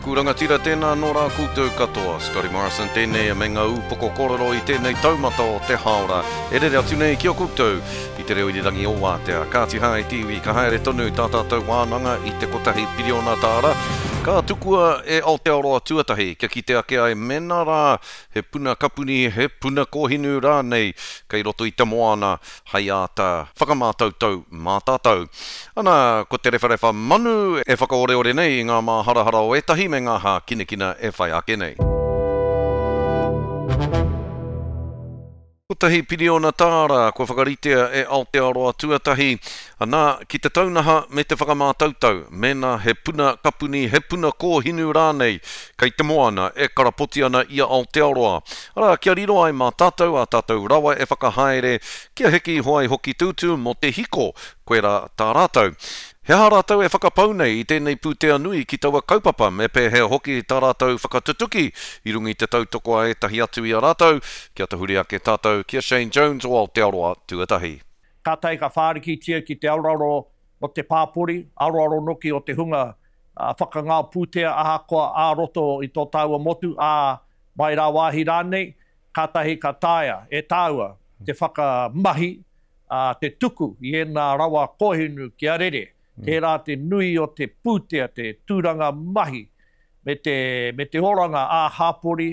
rangatira tēnā nō rā koutou katoa. Scotty Morrison tēnei me ngā upoko kororo I tēnei taumata o te haora. E rere atu nei kia koutou I te reo I rangi o Wātea. Ka Tihai TV, ka haere tonu tātātou wānanga I te kotahi piriona tāra. Ka tukua e Aotearoa tuatahi, kia ki te ake ai mena rā, he puna kapuni, he puna kohinu rā nei, kei roto I te moana, hai a tā whakamātautau, mātātau. Ana, ko te rewharewa manu e whakaoreore nei I ngā mā harahara o etahi me ngā hā kinekina e whai ake nei. Kotahi piriona tāra, ko whakaritea e Aotearoa tuatahi, ana ki te taunaha me te whakamātautau, mena he puna kapuni, he puna kōhinu rānei, kei te moana e karapoti ana I Aotearoa. Ara, kia riro ai mā tātou, a tātou rawa e whakahaere, kia heki hoai hoki tūtū mo te hiko, koe rā tā rātou. He hā rātou e whakapau nei I tēnei pūtea nui ki taua kaupapa me pē he hoki tā rātou whakatutuki I rungi te tautoko a etahi atu I a rātou. Kia te huri ake tātou, kia Shane Jones o Aotearoa tuatahi. Ka tai ka whārikitia ki te auraro o te pāpori, auraro noki o te hunga whakangā pūtea ahakoa a roto I tō taua motu a mai rā wāhi rānei. Ka tahi ka taia e tāua te whakamahi, te tuku I ena rawa kohinu ki a rere. Tērā te nui o te pūtea, te tūranga mahi, me te oranga a hāpori,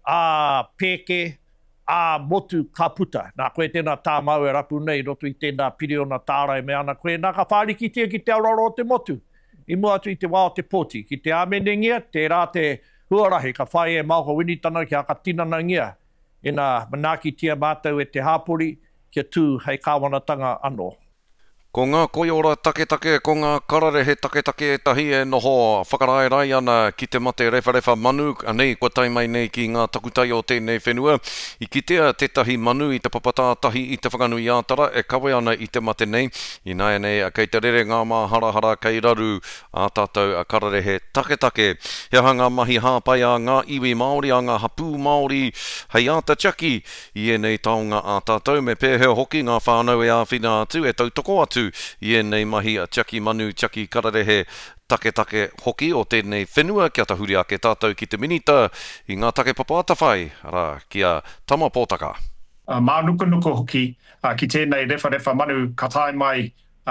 a pēke, a motu ka puta. Nā koe tēnā tā mau e rapu nei roto I tēnā piriona tārai me ana koe nā ka whārikitia ki te auraro o te motu. I mua atu I te wā o te pōti. Ki te amenengia, tērā te huarahi, ka whae e mauka winitana ki a ka tinanangia. E nā manakitia mātou e te hāpori, kia tū hei kāwanatanga anō. Ko ngā koiora take, ko ngā kararehe take e tahi e noho whakaraerai ana ki te mate rewharewa manu, anei kua taimai nei ki ngā takutai o tēnei whenua. I kitea te tahi manu I te papatātahi I te whakanui ātara e kawe ana I te mate nei. I nai nei a kei te rere ngā mā harahara kei raru a tātou a kararehe take. He hanga mahi hāpai a ngā iwi Māori, a ngā hapū Māori, hei āta Chaki, I enei taonga a tātou me pēhe hoki ngā whānau e āwhina atu e tautoko atu. I enei mahi a Chaki manu, Chaki kararehe take hoki o tēnei whenua kia ta huri ake tātou ki te minita I ngā take papata whai, ara kia tama pōtaka. Mā nuku hoki ki tēnei rewharewa manu ka tae mai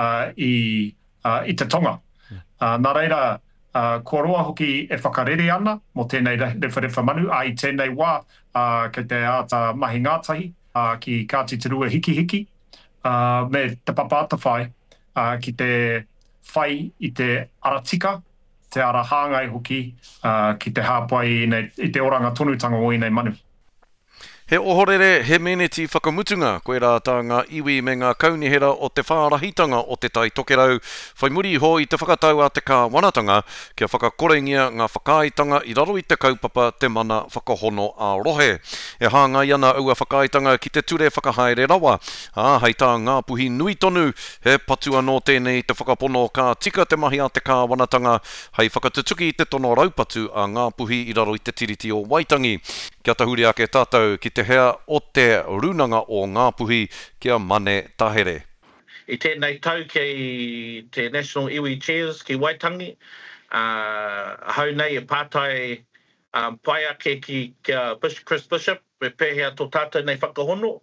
I te tonga. Nā reira, ko roa hoki e whakarere ana mo tēnei rewharewa manu ai tēnei wā kei te āta mahi ngātahi ki Kāti Te Rua hiki. Me te papata whai ki te whai I te aratika, te ara hāngai hoki ki te hāpai I te oranga tonutanga o nei manu. He ohorere, he meneti whakamutunga, koe rā tā ngā iwi me ngā kaunihera o te whārahitanga o te tai tokerau, whai muri ho I te whakatau a te kāwanatanga, kia whakakorengia ngā whakaaitanga I raro I te kaupapa te mana whakahono a rohe. E hāngai ana aua whakaaitanga ki te ture whakahaere rawa, hei tā ngā puhi nui tonu, he patu anō tēnei te whakapono ka tika te mahi a te kāwanatanga, hei whakatutuki I te tono raupatu a ngā puhi I raro I te tiriti o Waitangi. Kia ta huri ake tātou ki te hea o te runanga o ngā puhi kia mane tahere. I tēnei tau ki te National Iwi Chairs ki Waitangi, hau nei e pātai pai ake ki Chris Bishop, me pēhea tō tātou nei whakahono.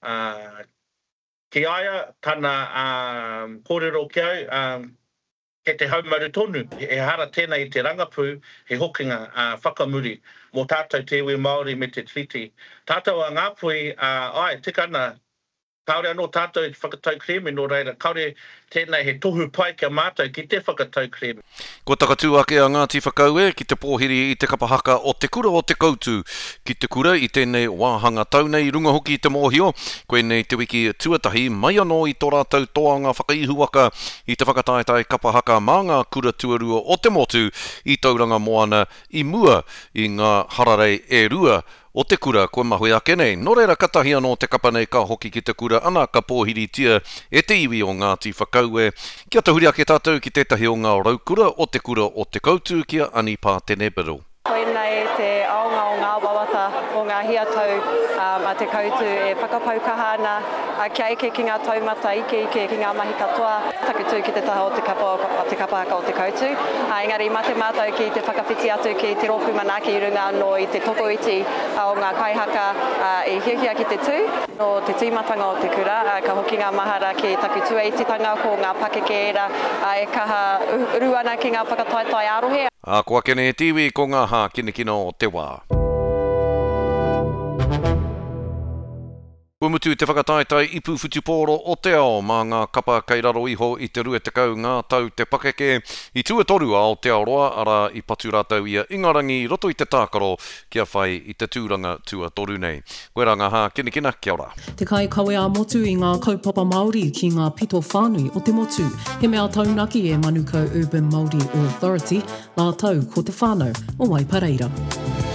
Ki aia, tāna kōrero ki au, ke te haumaru tonu, e hara tēnei I te rangapū, he hokinga whakamuri, mō tātou te iwi Māori me te tiriti. Tātou a ngāpui, ai, tika ana, kaore anō tātou whakatau kreme no reira, kaore tēnei he tohu pai kia mātou ki te whakatau kreme. Ko takatū ake a Ngāti Whakaue ki te pōhiri I te kapahaka o te kura o te koutu. Ki te kura I tēnei wāhanga taunei runga hoki I te mōhio, koe nei te wiki tuatahi mai anō I tō rātou toanga whakaihuaka I te whakataetai kapahaka mā ngā kura tuarua o te motu I tauranga moana I mua I ngā hararei e rua o te kura koe mahui ake nei. Nō reira katahi anō te kapa nei ka hoki ki te kura ana ka pōhiri tia e te iwi o Ngāti Whakaue. Kia te huri ake tātou ki tētahi o ngā raukura o te koutu kia Ani Pātene Biro. Koe nei te aonga o ngā wawata o ngā mahi atau a te kautu e whakapaukaha ana kia eke ki ngā taumata ike ki ngā mahi katoa takutu ki te taha o te kapahaka o te kautu. Engari mā te mātou ki te whakawhiti atu ki te roku manaki i runga no i te tokoiti o ngā kaihaka e hiahia ki te tū. No te tūmatanga o te kura, ka hoki ngā mahara ki takutu e titanga ko ngā pakeke era e kaha uruana ki ngā whakataetai arohe. Kua kene e tiwi ko ngā hā kinekino o te wā. Umutu te whakataetai ipu futupōro o te ao mā ngā kapa kei raro iho i te rua te kau ngā tau te pakeke i tuatorua o te aroa ara i patu rātau ia ingarangi roto i te tākaro kia whai i te tūranga tuatoru nei. Koe rā ngā hā kinekina, kia ora. Te kai kawe a motu i ngā kaupapa Māori ki ngā pito whānui o te motu. He mea taunaki e Manukau Urban Māori Authority, nā tau ko te whānau o Waipareira.